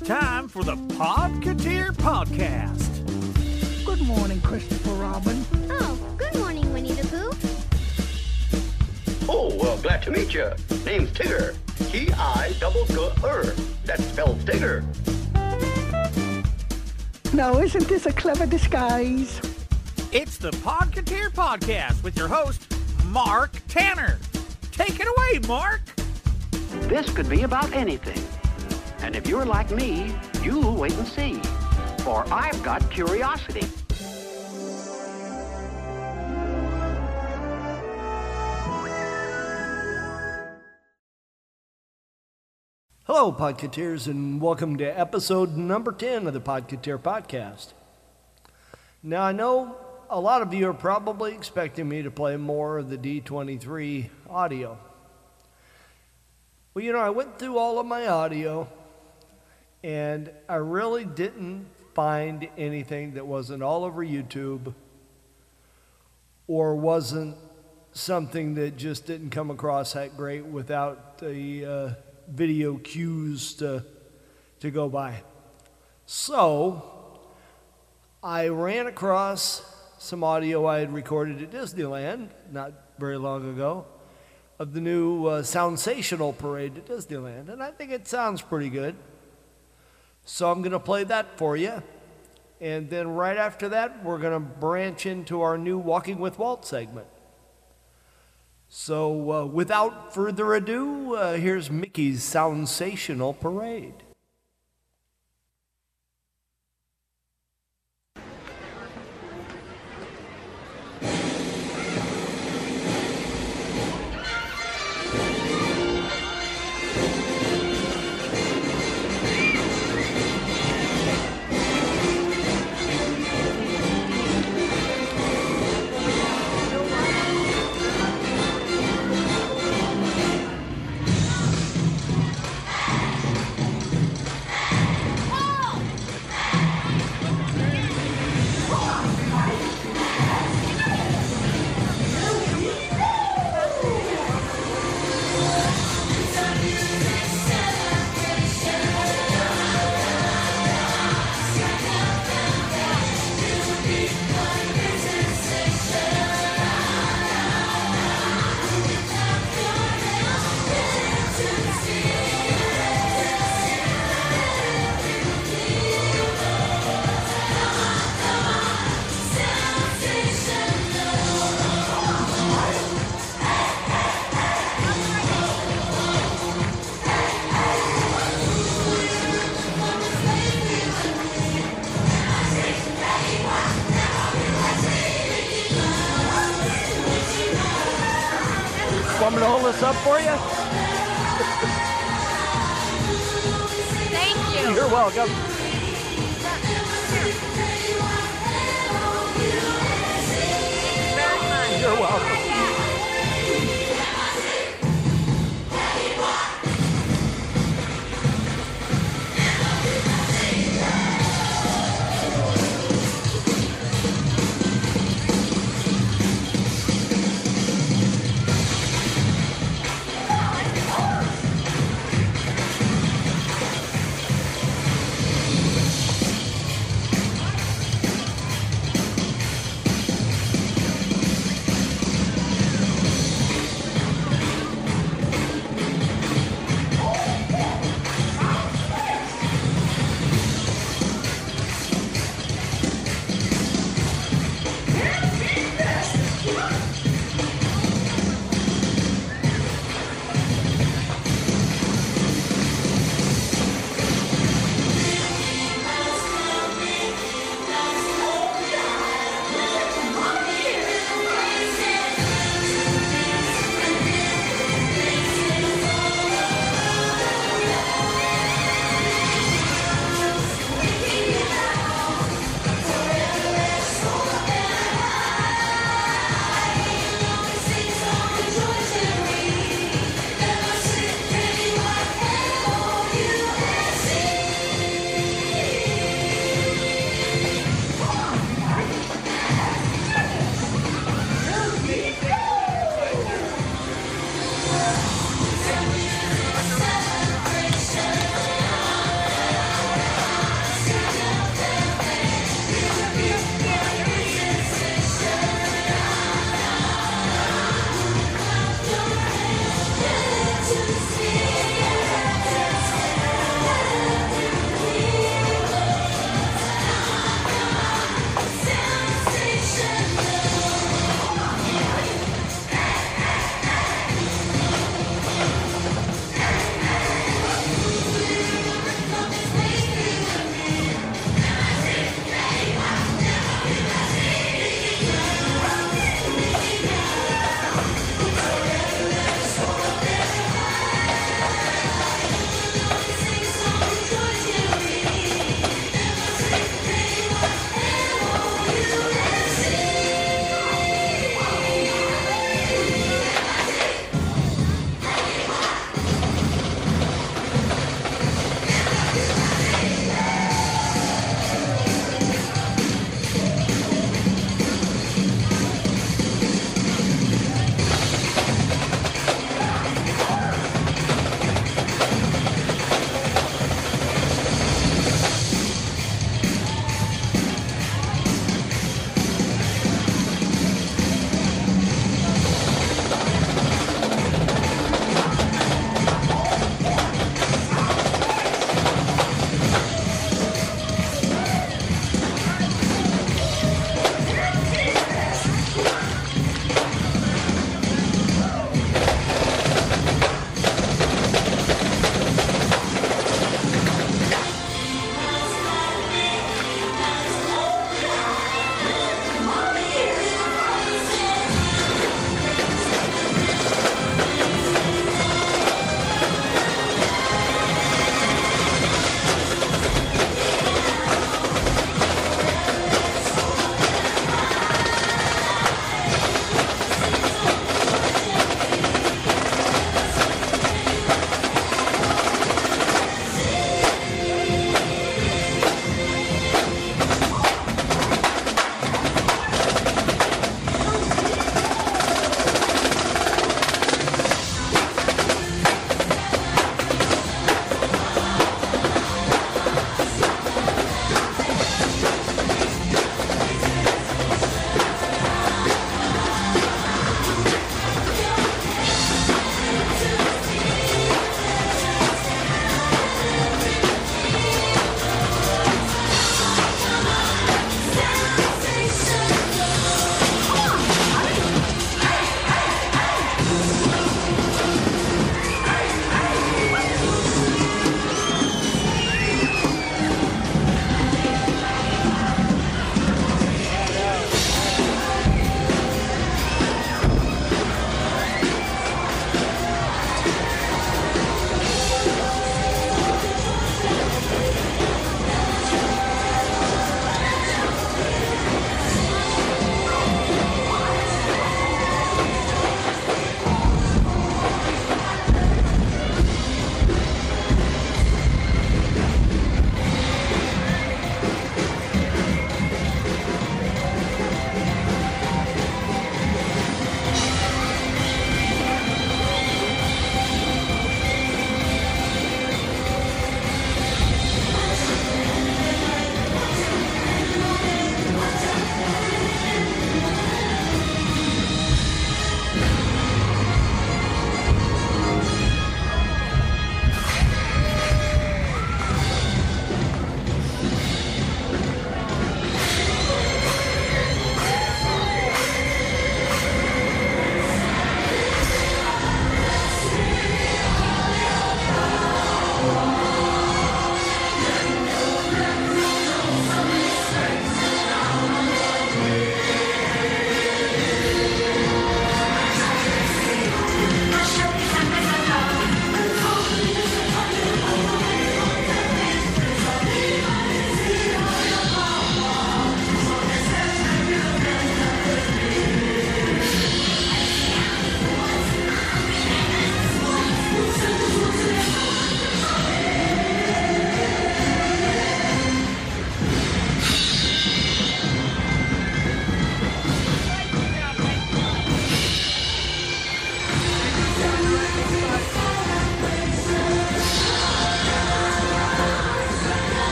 time for the Podcateer Podcast. Good morning, Christopher Robin. Oh, good morning, Winnie the Pooh. Oh, well, glad to meet you. Name's Tigger. T-I-double-G-R. That spells Tigger. Now, isn't this a clever disguise? It's the Podcateer Podcast with your host, Mark Tanner. Take it away, Mark. This could be about anything. And if you're like me, you'll wait and see. For I've got curiosity. Hello, Podcateers, and welcome to episode number 10 of the Podcateer Podcast. Now, I know a lot of you are probably expecting me to play more of the D23 audio. Well, I went through all of my audio, and I really didn't find anything that wasn't all over YouTube or wasn't something that just didn't come across that great without the video cues to go by. So I ran across some audio I had recorded at Disneyland not very long ago of the new Soundsational parade at Disneyland, and I think it sounds pretty good. So I'm going to play that for you, and then right after that we're going to branch into our new Walking with Walt segment. So without further ado, here's Mickey's Soundsational Parade. Want me to hold this up for you? Thank you. You're welcome. Very much. You're welcome.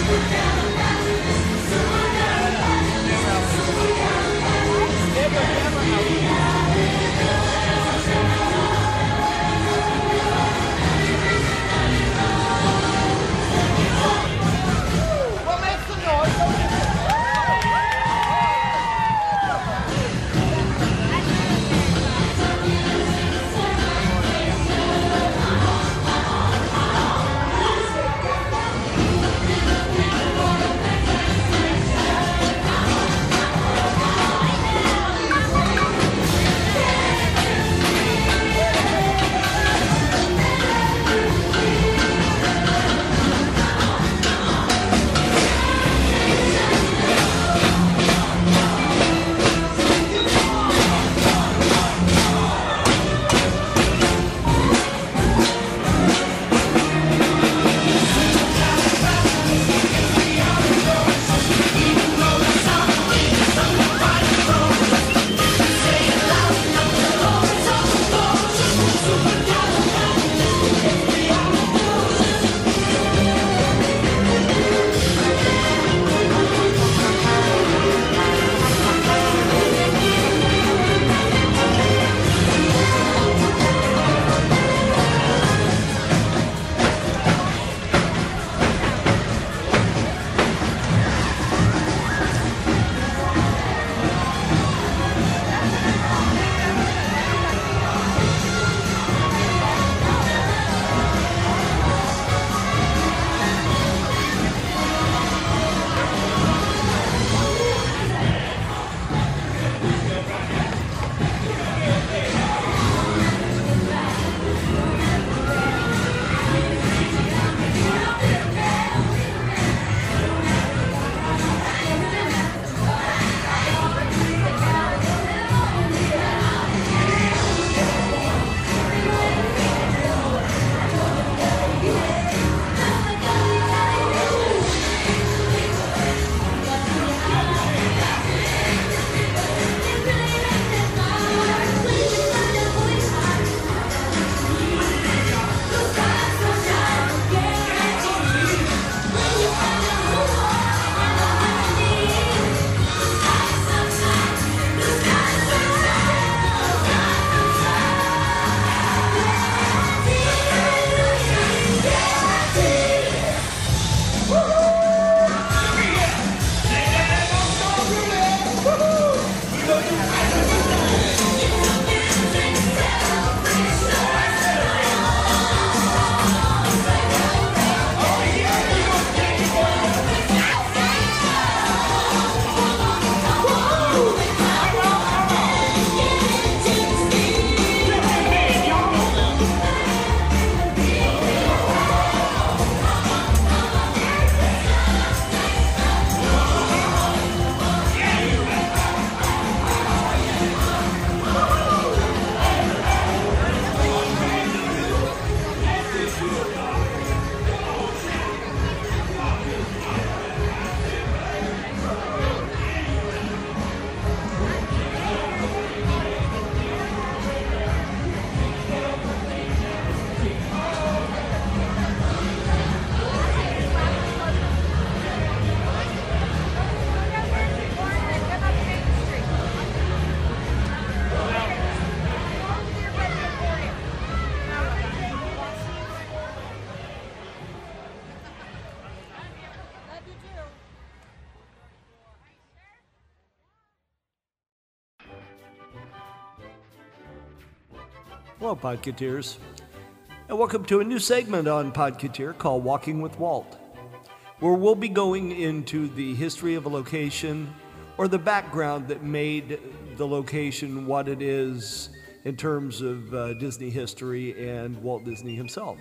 Hello, Podcateers, and welcome to a new segment on Podcateer called Walking with Walt, where we'll be going into the history of a location or the background that made the location what it is in terms of Disney history and Walt Disney himself.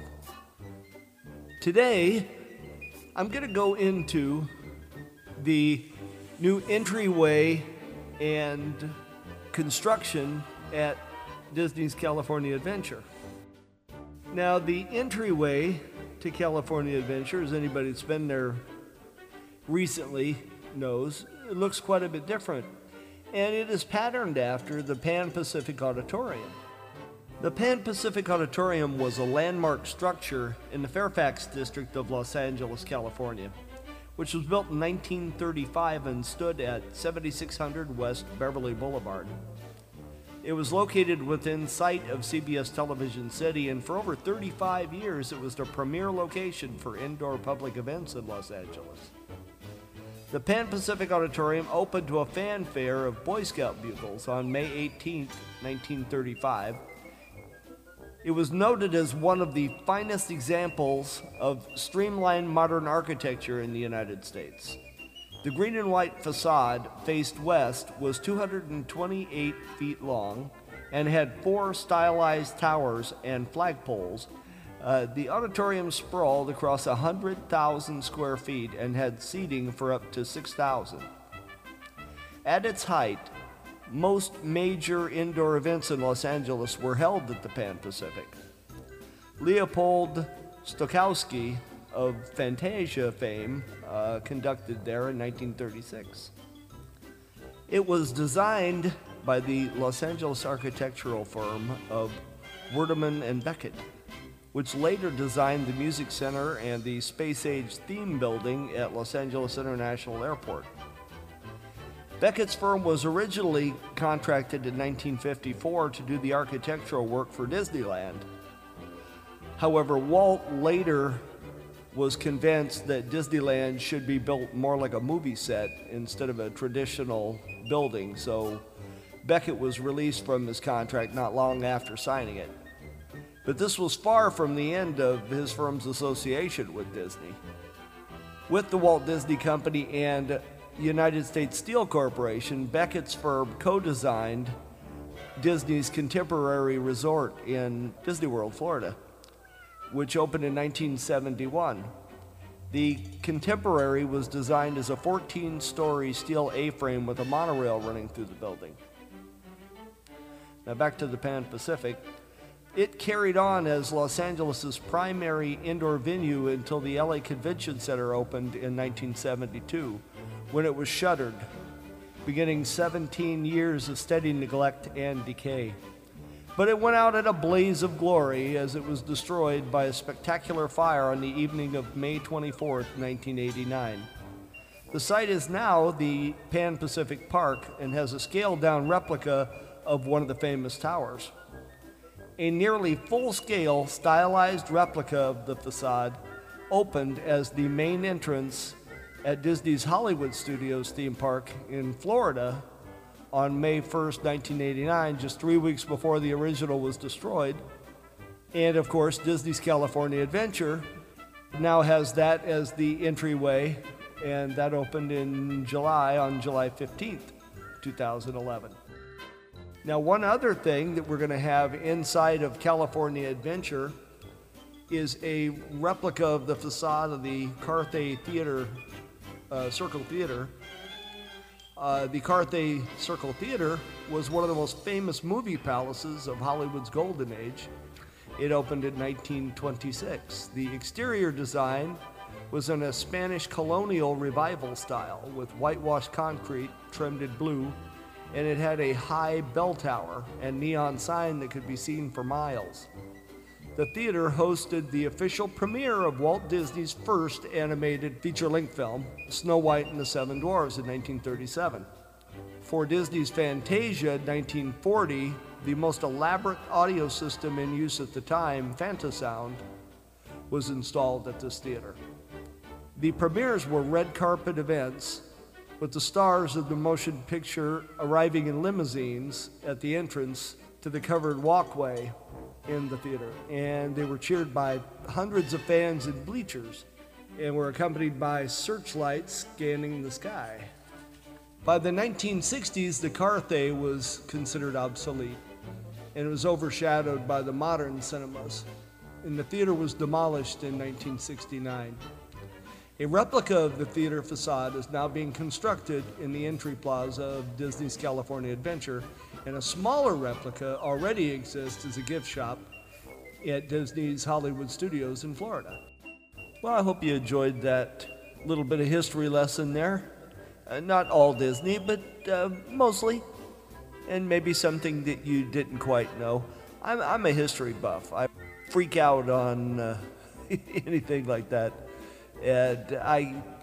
Today, I'm going to go into the new entryway and construction at Disney's California Adventure. Now, the entryway to California Adventure, as anybody that's been there recently knows, it looks quite a bit different. And it is patterned after the Pan Pacific Auditorium. The Pan Pacific Auditorium was a landmark structure in the Fairfax district of Los Angeles, California, which was built in 1935 and stood at 7600 West Beverly Boulevard. It was located within sight of CBS Television City, and for over 35 years it was the premier location for indoor public events in Los Angeles. The Pan Pacific Auditorium opened to a fanfare of Boy Scout bugles on May 18, 1935. It was noted as one of the finest examples of streamlined modern architecture in the United States. The green and white facade faced west, was 228 feet long, and had 4 stylized towers and flagpoles. The auditorium sprawled across 100,000 square feet and had seating for up to 6,000. At its height, most major indoor events in Los Angeles were held at the Pan Pacific. Leopold Stokowski of Fantasia fame conducted there in 1936. It was designed by the Los Angeles architectural firm of Werdeman and Beckett, which later designed the Music Center and the Space Age theme building at Los Angeles International Airport. Beckett's firm was originally contracted in 1954 to do the architectural work for Disneyland. However, Walt later was convinced that Disneyland should be built more like a movie set instead of a traditional building, so Beckett was released from his contract not long after signing it. But this was far from the end of his firm's association with Disney. With the Walt Disney Company and United States Steel Corporation, Beckett's firm co-designed Disney's Contemporary Resort in Disney World, Florida, which opened in 1971. The Contemporary was designed as a 14-story steel A-frame with a monorail running through the building. Now back to the Pan Pacific. It carried on as Los Angeles' primary indoor venue until the LA Convention Center opened in 1972, when it was shuttered, beginning 17 years of steady neglect and decay. But it went out in a blaze of glory as it was destroyed by a spectacular fire on the evening of May 24, 1989. The site is now the Pan Pacific Park and has a scaled-down replica of one of the famous towers. A nearly full-scale, stylized replica of the facade opened as the main entrance at Disney's Hollywood Studios theme park in Florida on May 1st, 1989, just 3 weeks before the original was destroyed. And of course, Disney's California Adventure now has that as the entryway, and that opened in July, on July 15th, 2011. Now, one other thing that we're going to have inside of California Adventure is a replica of the facade of the Carthay Theater, Circle Theater. The Carthay Circle Theater was one of the most famous movie palaces of Hollywood's golden age. It opened in 1926. The exterior design was in a Spanish colonial revival style with whitewashed concrete trimmed in blue, and it had a high bell tower and neon sign that could be seen for miles. The theater hosted the official premiere of Walt Disney's first animated feature-length film, Snow White and the Seven Dwarfs, in 1937. For Disney's Fantasia in 1940, the most elaborate audio system in use at the time, Fantasound, was installed at this theater. The premieres were red carpet events, with the stars of the motion picture arriving in limousines at the entrance to the covered walkway in the theater, and they were cheered by hundreds of fans in bleachers and were accompanied by searchlights scanning the sky. By the 1960s, the Carthay was considered obsolete, and it was overshadowed by the modern cinemas, and the theater was demolished in 1969. A replica of the theater facade is now being constructed in the entry plaza of Disney's California Adventure, and a smaller replica already exists as a gift shop at Disney's Hollywood Studios in Florida. Well, I hope you enjoyed that little bit of history lesson there. Not all Disney, but mostly, and maybe something that you didn't quite know. I'm a history buff. I freak out on anything like that. And I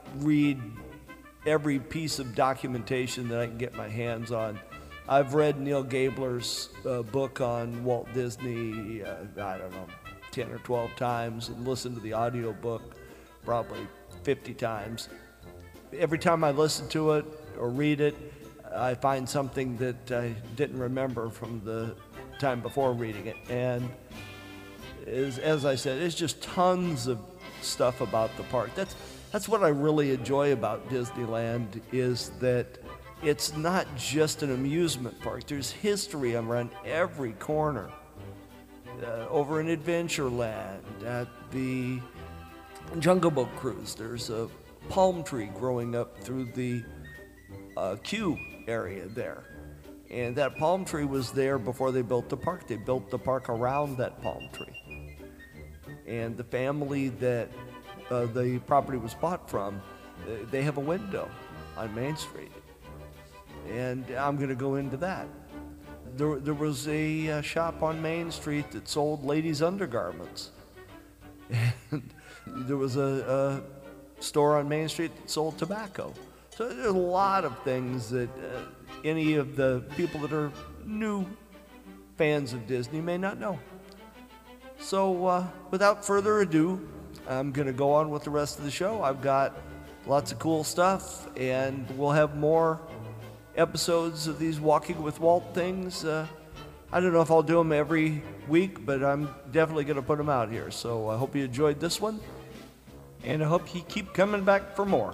read every piece of documentation that I can get my hands on. I've read Neil Gabler's book on Walt Disney, 10 or 12 times, and listened to the audio book probably 50 times. Every time I listen to it or read it, I find something that I didn't remember from the time before reading it. And as I said, it's just tons of stuff about the park. That's what I really enjoy about Disneyland, is that it's not just an amusement park. There's history around every corner. Over in Adventureland, at the Jungle Boat Cruise, there's a palm tree growing up through the queue area there. And that palm tree was there before they built the park. They built the park around that palm tree. And the family that the property was bought from, they have a window on Main Street. And I'm going to go into that. There was a shop on Main Street that sold ladies' undergarments. And there was a store on Main Street that sold tobacco. So there's a lot of things that any of the people that are new fans of Disney may not know. So without further ado, I'm going to go on with the rest of the show. I've got lots of cool stuff, and we'll have more episodes of these Walking with Walt things. I don't know if I'll do them every week, but I'm definitely going to put them out here. So I hope you enjoyed this one, and I hope you keep coming back for more.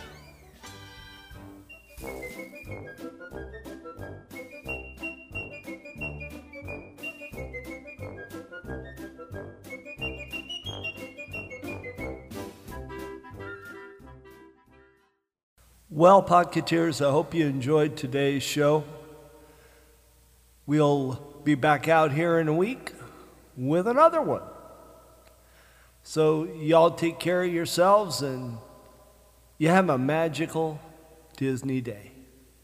Well, Podcateers, I hope you enjoyed today's show. We'll be back out here in a week with another one. So y'all take care of yourselves, and you have a magical Disney day.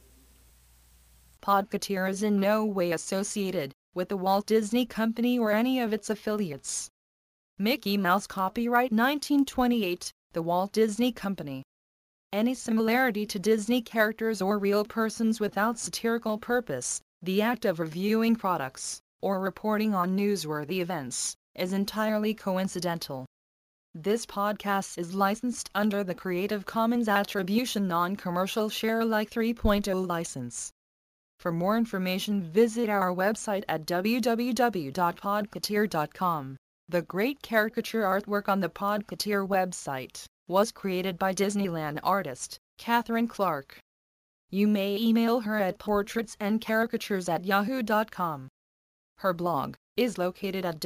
Podcateer is in no way associated with the Walt Disney Company or any of its affiliates. Mickey Mouse copyright 1928, The Walt Disney Company. Any similarity to Disney characters or real persons without satirical purpose, the act of reviewing products, or reporting on newsworthy events, is entirely coincidental. This podcast is licensed under the Creative Commons Attribution Non-Commercial Share-alike 3.0 license. For more information, visit our website at www.podcateer.com. The great caricature artwork on the Podcateer website was created by Disneyland artist Catherine Clark. You may email her at portraitsandcaricatures@yahoo.com. Her blog is located at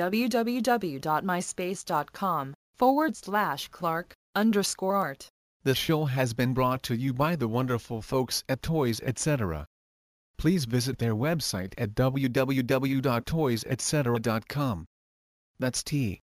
www.myspace.com/Clark_art. The show has been brought to you by the wonderful folks at Toys Etc. Please visit their website at www.toysetc.com. That's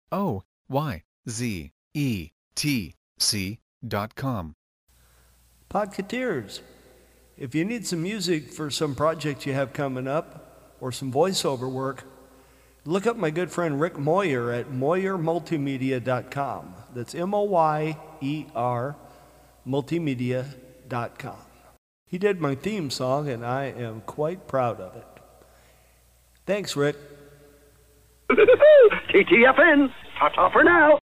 TOYZETC.com. Podcateers, if you need some music for some project you have coming up, or some voiceover work, look up my good friend Rick Moyer at MoyerMultimedia.com. That's MOYER multimedia.com. He did my theme song, and I am quite proud of it. Thanks, Rick. TTFN. Ta-ta for now.